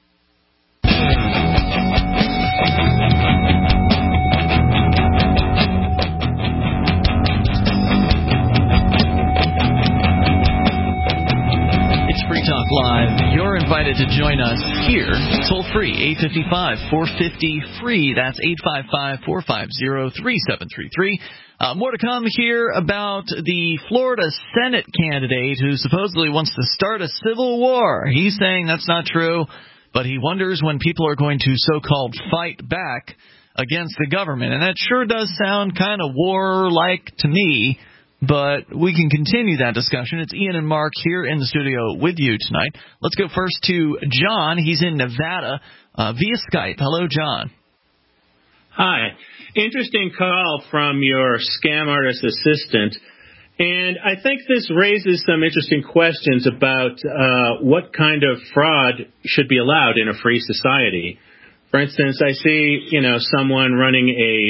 Free Talk Live. You're invited to join us here, toll-free, 855-450-FREE. That's 855-450-3733. More to come here about the Florida Senate candidate who supposedly wants to start a civil war. He's saying that's not true, but he wonders when people are going to so-called fight back against the government. And that sure does sound kind of war-like to me. But we can continue that discussion. It's Ian and Mark here in the studio with you tonight. Let's go first to John. He's in Nevada via Skype. Hello, John. Hi. Interesting call from your scam artist assistant. And I think this raises some interesting questions about what kind of fraud should be allowed in a free society. For instance, I see, someone running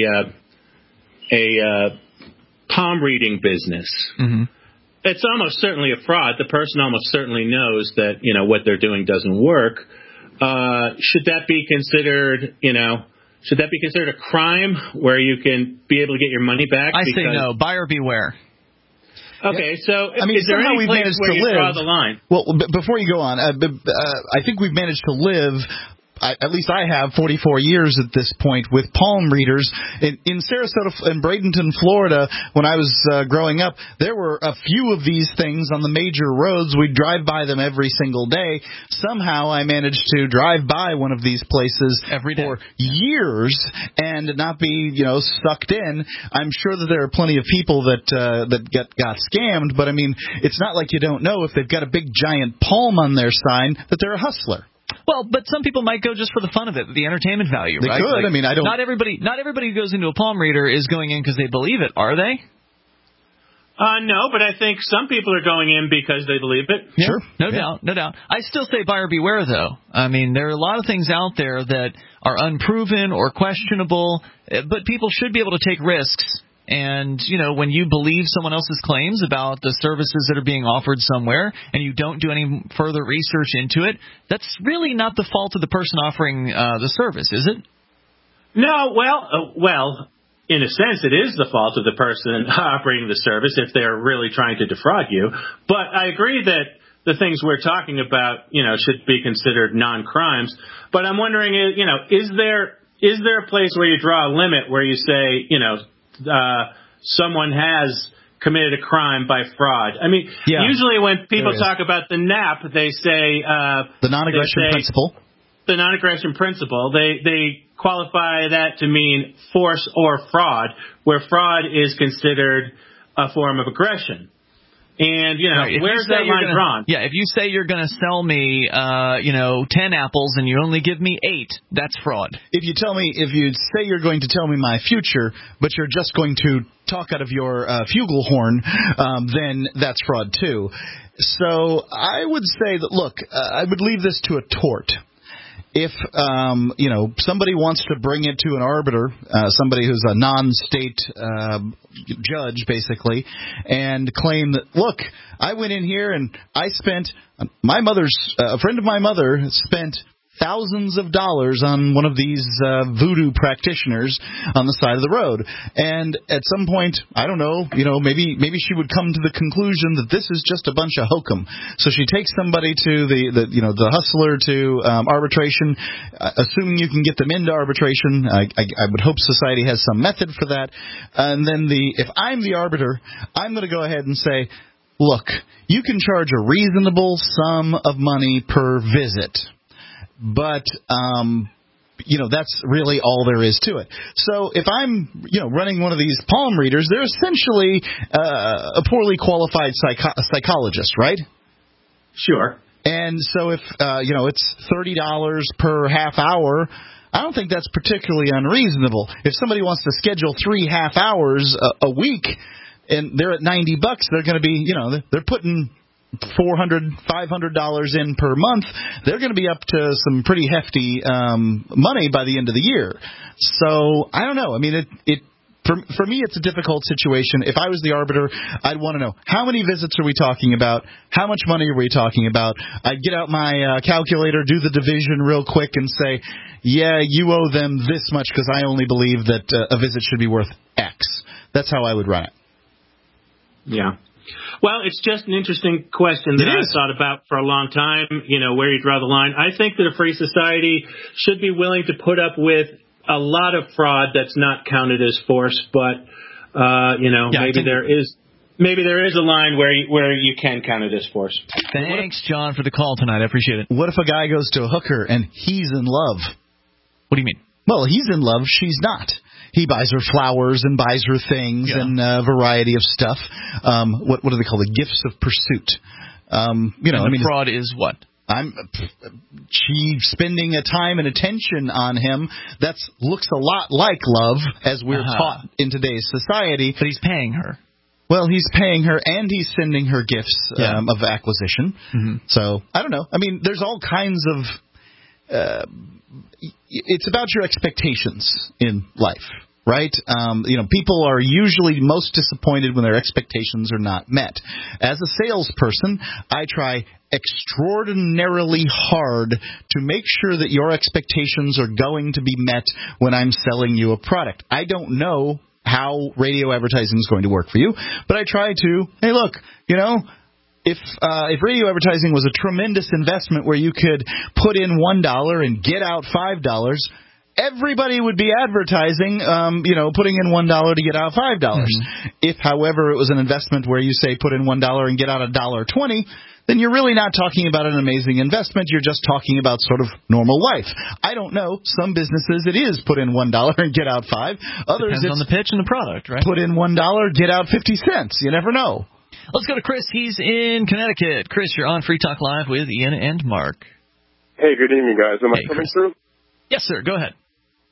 a palm reading business. Mm-hmm. It's almost certainly a fraud. The person almost certainly knows that, what they're doing doesn't work. Should that be considered, a crime where you can be able to get your money back? I say no. Buyer beware. Okay, so is there any place where you draw the line? Well, before you go on, I think we've managed to live. At least I have 44 years at this point with palm readers. In Sarasota and Bradenton, Florida, when I was growing up, there were a few of these things on the major roads. We'd drive by them every single day. Somehow I managed to drive by one of these places every day for years and not be, sucked in. I'm sure that there are plenty of people that got scammed, but I mean, it's not like you don't know if they've got a big giant palm on their sign that they're a hustler. Well, but some people might go just for the fun of it, the entertainment value, right? They could. Like, I mean, I don't. Not everybody who goes into a palm reader is going in because they believe it, are they? No, but I think some people are going in because they believe it. Yeah, sure. No doubt. I still say buyer beware, though. I mean, there are a lot of things out there that are unproven or questionable, but people should be able to take risks. And, when you believe someone else's claims about the services that are being offered somewhere and you don't do any further research into it, that's really not the fault of the person offering the service, is it? No, well, in a sense, it is the fault of the person operating the service if they're really trying to defraud you. But I agree that the things we're talking about, should be considered non-crimes. But I'm wondering, is there a place where you draw a limit where you say, someone has committed a crime by fraud? I mean, usually when people talk about the NAP, they say the non-aggression principle. The non-aggression principle. They qualify that to mean force or fraud, where fraud is considered a form of aggression. And, right. Where's that line drawn? Yeah, if you say you're going to sell me, 10 apples and you only give me 8, that's fraud. If you say you're going to tell me my future, but you're just going to talk out of your flugelhorn, then that's fraud too. So I would say that, look, I would leave this to a tort. If, somebody wants to bring it to an arbiter, somebody who's a non-state judge, basically, and claim that, look, I went in here and I spent a friend of my mother spent thousands of dollars on one of these voodoo practitioners on the side of the road. And at some point, I don't know, maybe she would come to the conclusion that this is just a bunch of hokum. So she takes somebody to the hustler to arbitration, assuming you can get them into arbitration. I would hope society has some method for that. And then if I'm the arbiter, I'm going to go ahead and say, look, you can charge a reasonable sum of money per visit. But, that's really all there is to it. So if I'm, running one of these palm readers, they're essentially a poorly qualified psychologist, right? Sure. And so if, it's $30 per half hour, I don't think that's particularly unreasonable. If somebody wants to schedule 3 half hours a week and they're at $90, they're going to be, they're putting $400, $500 in per month, they're going to be up to some pretty hefty money by the end of the year. So I don't know. I mean, for me, it's a difficult situation. If I was the arbiter, I'd want to know how many visits are we talking about, how much money are we talking about. I'd get out my calculator, do the division real quick, and say, yeah, you owe them this much because I only believe that a visit should be worth X. That's how I would run it. Yeah. Well, it's just an interesting question that I've thought about for a long time, where you draw the line. I think that a free society should be willing to put up with a lot of fraud that's not counted as force, but, maybe there is a line where you can count it as force. Thanks, John, for the call tonight. I appreciate it. What if a guy goes to a hooker and he's in love? What do you mean? Well, he's in love. She's not. He buys her flowers and buys her things and a variety of stuff. What do they call the gifts of pursuit? Fraud is what? She's spending a time and attention on him that looks a lot like love, as we're taught in today's society. But he's paying her. Well, he's paying her and he's sending her gifts of acquisition. Mm-hmm. So I don't know. I mean, there's all kinds of. It's about your expectations in life, right? People are usually most disappointed when their expectations are not met. As a salesperson, I try extraordinarily hard to make sure that your expectations are going to be met when I'm selling you a product. I don't know how radio advertising is going to work for you, but I try to, hey, look, if radio advertising was a tremendous investment where you could put in $1 and get out $5, everybody would be advertising, putting in $1 to get out $5. Mm-hmm. If, however, it was an investment where you say put in $1 and get out $1.20, then you're really not talking about an amazing investment. You're just talking about sort of normal life. I don't know. Some businesses it is put in $1 and get out $5. Others depends on the pitch and the product, right? Put in $1, get out 50 cents. You never know. Let's go to Chris. He's in Connecticut. Chris, you're on Free Talk Live with Ian and Mark. Hey, good evening, guys. Am I coming through? Yes, sir. Go ahead.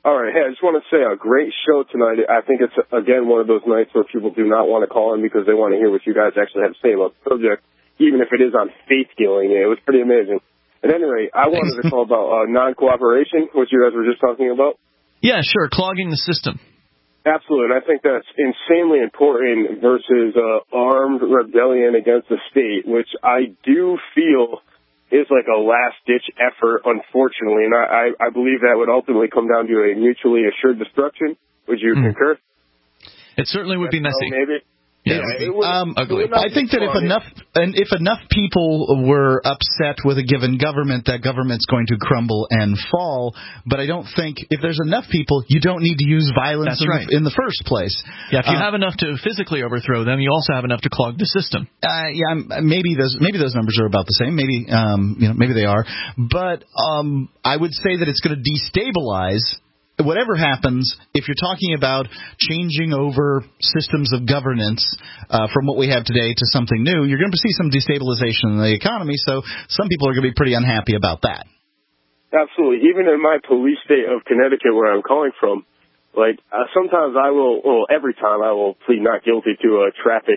All right. Hey, I just want to say a great show tonight. I think it's, again, one of those nights where people do not want to call in because they want to hear what you guys actually have to say about the subject, even if it is on faith healing. It was pretty amazing. At any rate, I wanted to call about non-cooperation, which you guys were just talking about. Yeah, sure, clogging the system. Absolutely, and I think that's insanely important versus armed rebellion against the state, which I do feel is like a last-ditch effort, unfortunately, and I believe that would ultimately come down to a mutually assured destruction. Would you concur? It certainly would be messy. Maybe. Yeah, ugly. I think that if enough people were upset with a given government, that government's going to crumble and fall. But I don't think if there's enough people, you don't need to use violence in the first place. Yeah, if you have enough to physically overthrow them, you also have enough to clog the system. Maybe those numbers are about the same. Maybe maybe they are. But I would say that it's going to destabilize. Whatever happens, if you're talking about changing over systems of governance from what we have today to something new, you're going to see some destabilization in the economy, so some people are going to be pretty unhappy about that. Absolutely. Even in my police state of Connecticut, where I'm calling from, sometimes every time I will plead not guilty to a traffic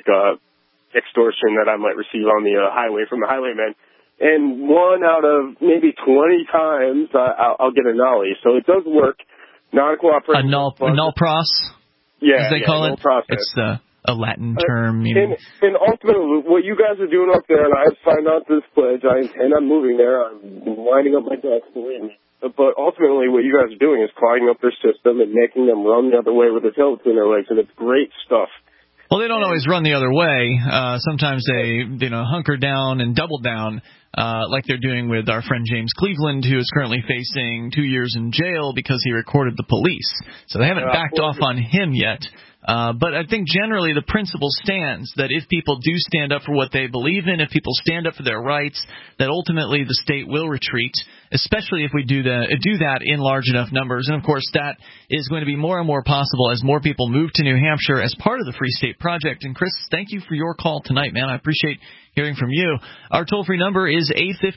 extortion that I might receive on the highway from the highwayman. And 1 out of maybe 20 times, I'll get a nollie. So it does work. Non-cooperation. A null pros? Yeah, as they call it. Process. It's a Latin term. And ultimately, what you guys are doing up there, and I signed on to this pledge, I intend on moving there. I'm lining up my ducks, believe me. But ultimately, what you guys are doing is clogging up their system and making them run the other way with their tail between their legs, and it's great stuff. Well, they don't always run the other way. Sometimes they, hunker down and double down, like they're doing with our friend James Cleveland, who is currently facing 2 years in jail because he recorded the police. So they haven't backed off on him yet. But I think generally the principle stands that if people do stand up for what they believe in, if people stand up for their rights, that ultimately the state will retreat, especially if we do that in large enough numbers. And, of course, that is going to be more and more possible as more people move to New Hampshire as part of the Free State Project. And, Chris, thank you for your call tonight, man. I appreciate hearing from you. Our toll-free number is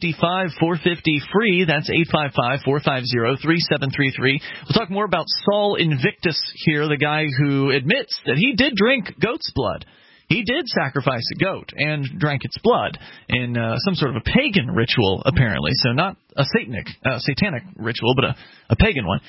855-450-FREE. That's 855-450-3733. We'll talk more about Saul Invictus here, the guy who admits that he did drink goat's blood. He did sacrifice a goat and drank its blood in some sort of a pagan ritual, apparently. So not a satanic ritual, but a pagan one.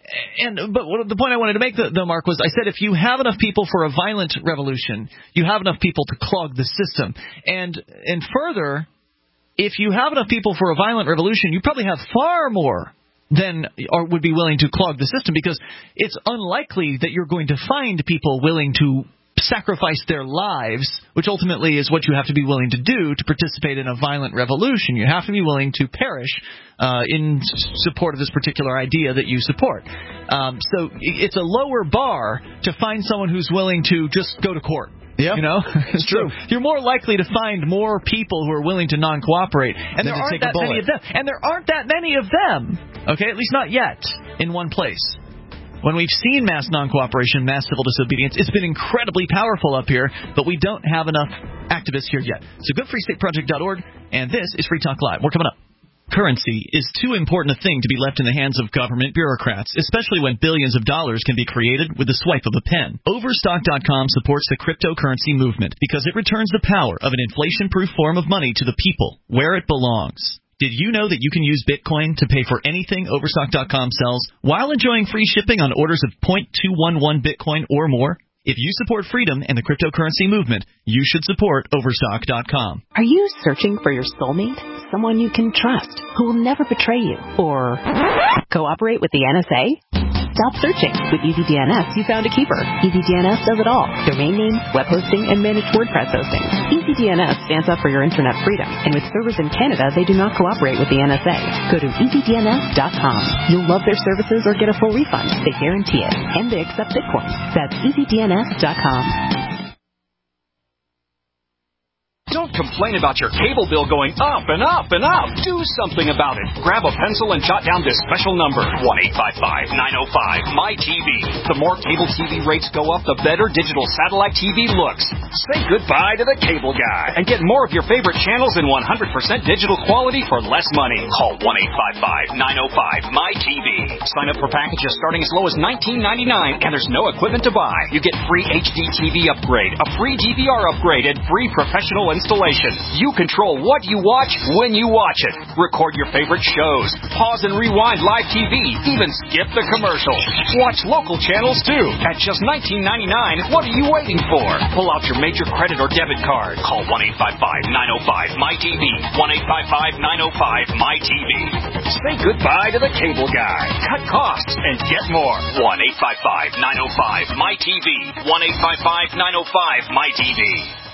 But the point I wanted to make, though, Mark, was I said if you have enough people for a violent revolution, you have enough people to clog the system. And further, if you have enough people for a violent revolution, you probably have far more than would be willing to clog the system, because it's unlikely that you're going to find people willing to sacrifice their lives, which ultimately is what you have to be willing to do to participate in a violent revolution. You have to be willing to perish in support of this particular idea that you support. So it's a lower bar to find someone who's willing to just go to court. Yeah, it's true. So you're more likely to find more people who are willing to non-cooperate, and there aren't that many of them. And there aren't that many of them. Okay, at least not yet in one place. When we've seen mass non-cooperation, mass civil disobedience, it's been incredibly powerful up here, but we don't have enough activists here yet. So go to freestateproject.org, and this is Free Talk Live. More coming up. Currency is too important a thing to be left in the hands of government bureaucrats, especially when billions of dollars can be created with the swipe of a pen. Overstock.com supports the cryptocurrency movement because it returns the power of an inflation-proof form of money to the people where it belongs. Did you know that you can use Bitcoin to pay for anything Overstock.com sells while enjoying free shipping on orders of 0.211 Bitcoin or more? If you support freedom and the cryptocurrency movement, you should support Overstock.com. Are you searching for your soulmate? Someone you can trust, who will never betray you or cooperate with the NSA? Stop searching. With EasyDNS, you found a keeper. EasyDNS does it all. Domain names, web hosting, and managed WordPress hosting. EasyDNS stands up for your internet freedom. And with servers in Canada, they do not cooperate with the NSA. Go to EasyDNS.com. You'll love their services or get a full refund. They guarantee it. And they accept Bitcoin. That's EasyDNS.com. Don't complain about your cable bill going up and up and up. Do something about it. Grab a pencil and jot down this special number, 1-855-905-MY-TV. The more cable TV rates go up, the better digital satellite TV looks. Say goodbye to the cable guy and get more of your favorite channels in 100% digital quality for less money. Call 1-855-905-MY-TV. Sign up for packages starting as low as $19.99, and there's no equipment to buy. You get free HD TV upgrade, a free DVR upgrade, and free professional installation. You control what you watch when you watch it. Record your favorite shows. Pause and rewind live TV. Even skip the commercials. Watch local channels too. At just $19.99, what are you waiting for? Pull out your major credit or debit card. Call 1-855-905-MY-TV. 1-855-905-MY-TV. Say goodbye to the cable guy. Cut costs and get more. 1-855-905-MY-TV. 1-855-905-MY-TV.